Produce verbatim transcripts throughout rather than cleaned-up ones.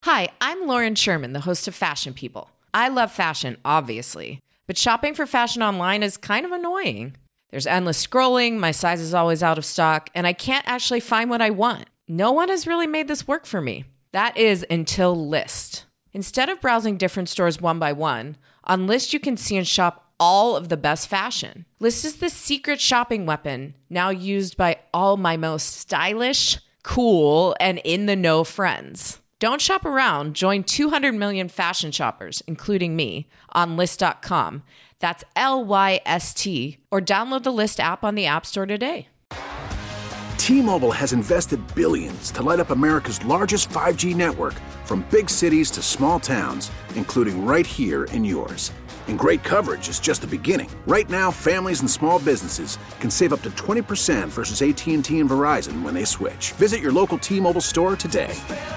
Hi, I'm Lauren Sherman, the host of Fashion People. I love fashion, obviously, but shopping for fashion online is kind of annoying. There's endless scrolling, my size is always out of stock, and I can't actually find what I want. No one has really made this work for me. That is until Lyst. Instead of browsing different stores one by one, on Lyst you can see and shop all of the best fashion. Lyst is the secret shopping weapon now used by all my most stylish, cool, and in-the-know friends. Don't shop around. Join two hundred million fashion shoppers, including me, on Lyst dot com. That's L Y S T, or download the Lyst app on the App Store today. T-Mobile has invested billions to light up America's largest five G network, from big cities to small towns, including right here in yours. And great coverage is just the beginning. Right now, families and small businesses can save up to twenty percent versus A T and T and Verizon when they switch. Visit your local T-Mobile store today.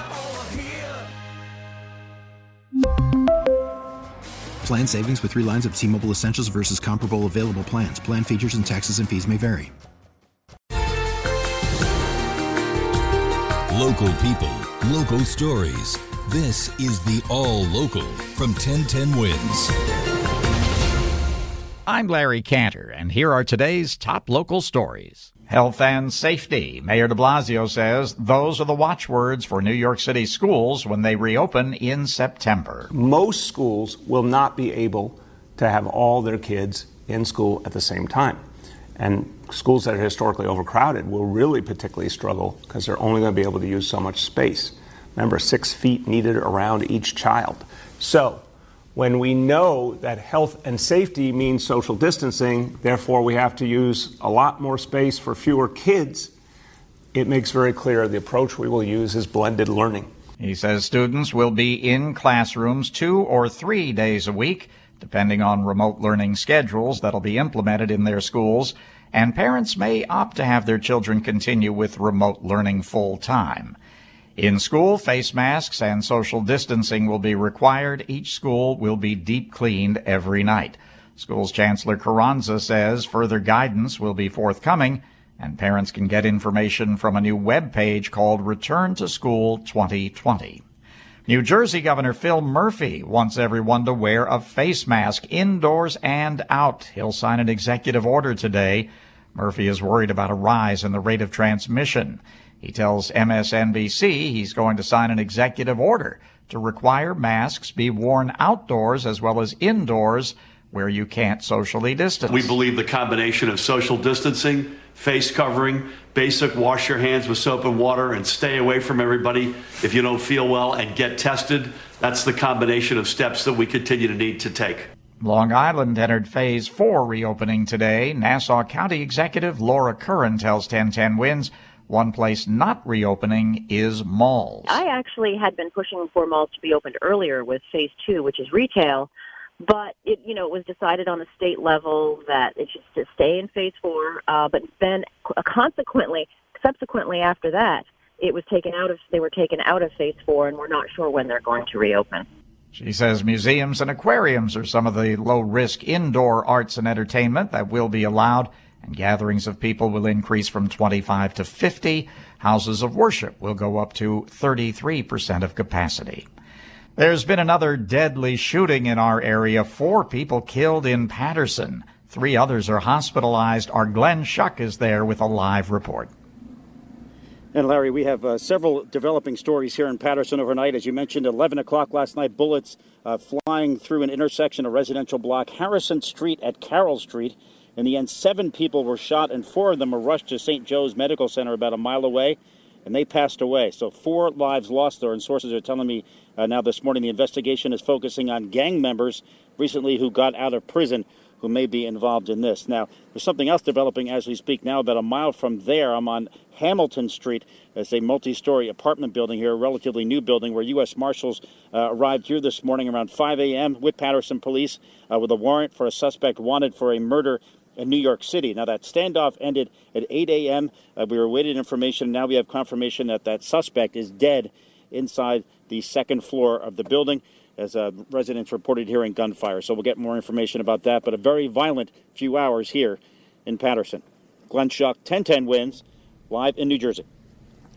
Plan savings with three lines of T-Mobile Essentials versus comparable available plans. Plan features and taxes and fees may vary. Local people, local stories. This is the All Local from ten ten Wins. I'm Larry Cantor, and here are today's top local stories. Health and safety. Mayor de Blasio says those are the watchwords for New York City schools when they reopen in September. Most schools will not be able to have all their kids in school at the same time. And schools that are historically overcrowded will really particularly struggle because they're only going to be able to use so much space. Remember, six feet needed around each child. So when we know that health and safety means social distancing, therefore we have to use a lot more space for fewer kids, it makes very clear the approach we will use is blended learning. He says students will be in classrooms two or three days a week, depending on remote learning schedules that'll be implemented in their schools, and parents may opt to have their children continue with remote learning full time. In school, face masks and social distancing will be required. Each school will be deep cleaned every night. Schools Chancellor Carranza says further guidance will be forthcoming, and parents can get information from a new web page called Return to School twenty twenty. New Jersey Governor Phil Murphy wants everyone to wear a face mask indoors and out. He'll sign an executive order today. Murphy is worried about a rise in the rate of transmission. He tells M S N B C he's going to sign an executive order to require masks be worn outdoors as well as indoors where you can't socially distance. We believe the combination of social distancing, face covering, basic wash your hands with soap and water and stay away from everybody if you don't feel well and get tested. That's the combination of steps that we continue to need to take. Long Island entered phase four reopening today. Nassau County Executive Laura Curran tells ten ten Wins one place not reopening is malls. I actually had been pushing for malls to be opened earlier with phase two, which is retail, but it, you know, it was decided on the state level that it should to stay in phase four. Uh, but then, consequently, subsequently after that, it was taken out of. They were taken out of phase four, and we're not sure when they're going to reopen. She says museums and aquariums are some of the low-risk indoor arts and entertainment that will be allowed, and gatherings of people will increase from twenty-five to fifty. Houses of worship will go up to thirty-three percent of capacity. There's been another deadly shooting in our area. Four people killed in Patterson. Three others are hospitalized. Our Glenn Schuck is there with a live report. And Larry, we have uh, several developing stories here in Patterson overnight. As you mentioned, eleven o'clock last night, bullets uh, flying through an intersection, a residential block, Harrison Street at Carroll Street. In the end, seven people were shot, and four of them were rushed to Saint Joe's Medical Center about a mile away, and they passed away. So four lives lost there, and sources are telling me uh, now this morning the investigation is focusing on gang members recently who got out of prison who may be involved in this. Now, there's something else developing as we speak now. About a mile from there, I'm on Hamilton Street. It's a multi-story apartment building here, a relatively new building where U S Marshals uh, arrived here this morning around five a.m. with Patterson Police uh, with a warrant for a suspect wanted for a murder in New York City. Now, that standoff ended at eight a.m. Uh, we were awaiting information. Now we have confirmation that that suspect is dead inside the second floor of the building, as uh, residents reported hearing gunfire. So we'll get more information about that. But a very violent few hours here in Patterson. Glenn Schuck, ten ten Wins, live in New Jersey.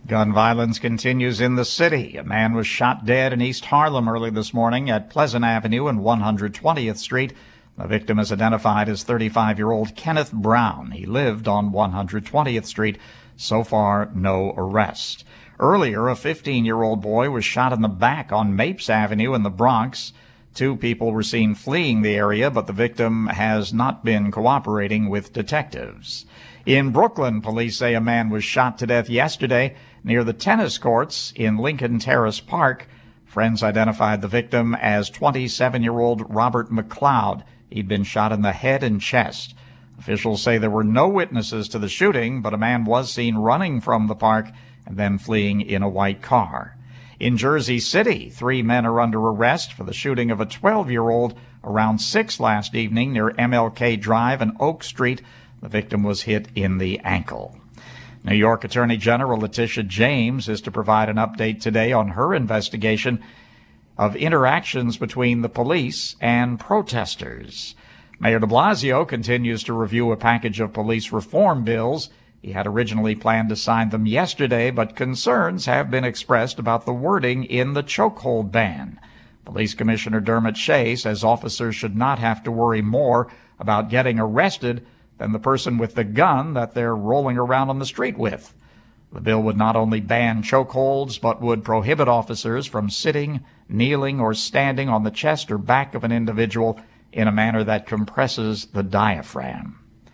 Gun violence continues in the city. A man was shot dead in East Harlem early this morning at Pleasant Avenue and one hundred twentieth Street. The victim is identified as thirty-five-year-old Kenneth Brown. He lived on one hundred twentieth Street. So far, no arrest. Earlier, a fifteen-year-old boy was shot in the back on Mapes Avenue in the Bronx. Two people were seen fleeing the area, but the victim has not been cooperating with detectives. In Brooklyn, police say a man was shot to death yesterday near the tennis courts in Lincoln Terrace Park. Friends identified the victim as twenty-seven-year-old Robert McLeod. He'd been shot in the head and chest. Officials say there were no witnesses to the shooting, but a man was seen running from the park and then fleeing in a white car. In Jersey City, three men are under arrest for the shooting of a twelve-year-old around six last evening near M L K Drive and Oak Street. The victim was hit in the ankle. New York Attorney General Letitia James is to provide an update today on her investigation of interactions between the police and protesters. Mayor de Blasio continues to review a package of police reform bills. He had originally planned to sign them yesterday, but concerns have been expressed about the wording in the chokehold ban. Police Commissioner Dermot Shea says officers should not have to worry more about getting arrested than the person with the gun that they're rolling around on the street with. The bill would not only ban chokeholds, but would prohibit officers from sitting, kneeling, or standing on the chest or back of an individual in a manner that compresses the diaphragm.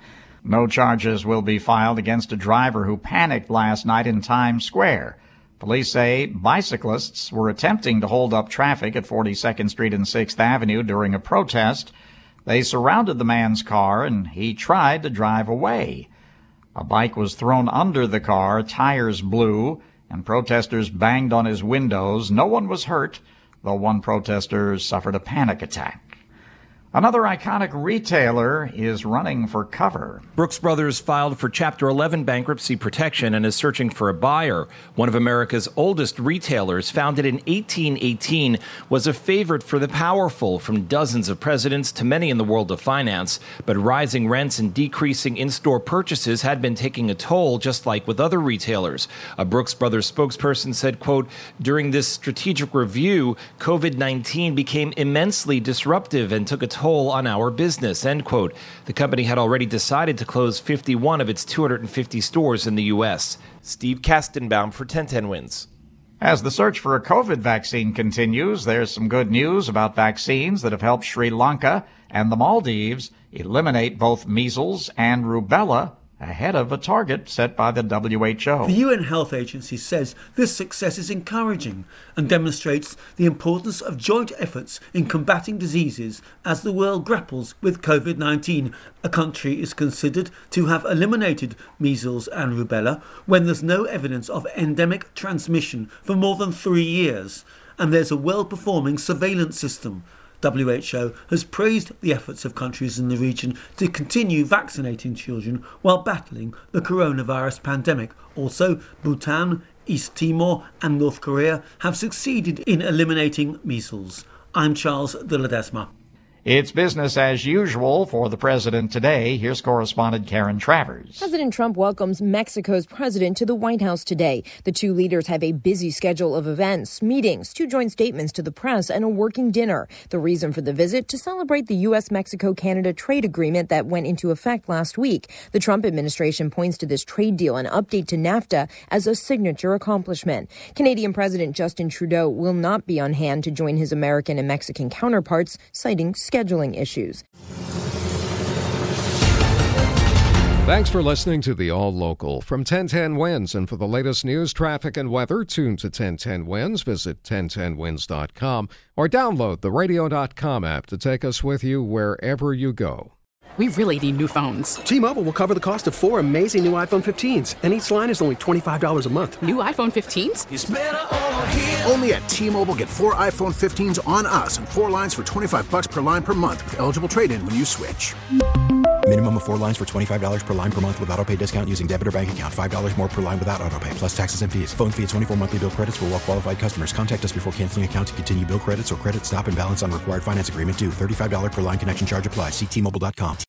No charges will be filed against a driver who panicked last night in Times Square. Police say bicyclists were attempting to hold up traffic at forty-second Street and sixth Avenue during a protest. They surrounded the man's car, and he tried to drive away. A bike was thrown under the car, tires blew, and protesters banged on his windows. No one was hurt, though one protester suffered a panic attack. Another iconic retailer is running for cover. Brooks Brothers filed for Chapter eleven bankruptcy protection and is searching for a buyer. One of America's oldest retailers, founded in eighteen eighteen, was a favorite for the powerful, from dozens of presidents to many in the world of finance. But rising rents and decreasing in-store purchases had been taking a toll, just like with other retailers. A Brooks Brothers spokesperson said, quote, "During this strategic review, COVID nineteen became immensely disruptive and took a toll on our business," end quote. The company had already decided to close fifty-one of its two hundred fifty stores in the U S. Steve Kastenbaum for ten ten Wins. As the search for a COVID vaccine continues, there's some good news about vaccines that have helped Sri Lanka and the Maldives eliminate both measles and rubella ahead of a target set by the W H O. The U N Health Agency says this success is encouraging and demonstrates the importance of joint efforts in combating diseases as the world grapples with COVID nineteen. A country is considered to have eliminated measles and rubella when there's no evidence of endemic transmission for more than three years, and there's a well-performing surveillance system. W H O has praised the efforts of countries in the region to continue vaccinating children while battling the coronavirus pandemic. Also, Bhutan, East Timor and North Korea have succeeded in eliminating measles. I'm Charles de Ledesma. It's business as usual for the president today. Here's correspondent Karen Travers. President Trump welcomes Mexico's president to the White House today. The two leaders have a busy schedule of events, meetings, two joint statements to the press, and a working dinner. The reason for the visit? To celebrate the U S Mexico Canada trade agreement that went into effect last week. The Trump administration points to this trade deal and update to NAFTA as a signature accomplishment. Canadian President Justin Trudeau will not be on hand to join his American and Mexican counterparts, citing scheduling issues. Thanks for listening to the All Local from ten ten Wins. And for the latest news, traffic, and weather, tune to ten ten Wins. Visit ten ten wins dot com or download the radio dot com app to take us with you wherever you go. We really need new phones. T-Mobile will cover the cost of four amazing new iPhone fifteens, and each line is only twenty-five dollars a month. New iPhone fifteens? It's better over here. Only at T-Mobile, get four iPhone fifteens on us and four lines for twenty-five dollars per line per month with eligible trade-in when you switch. Minimum of four lines for twenty-five dollars per line per month with autopay discount using debit or bank account. five dollars more per line without autopay, plus taxes and fees. Phone fee at twenty-four monthly bill credits for well-qualified customers. Contact us before canceling account to continue bill credits or credit stop and balance on required finance agreement due. thirty-five dollars per line connection charge applies. See T Mobile dot com.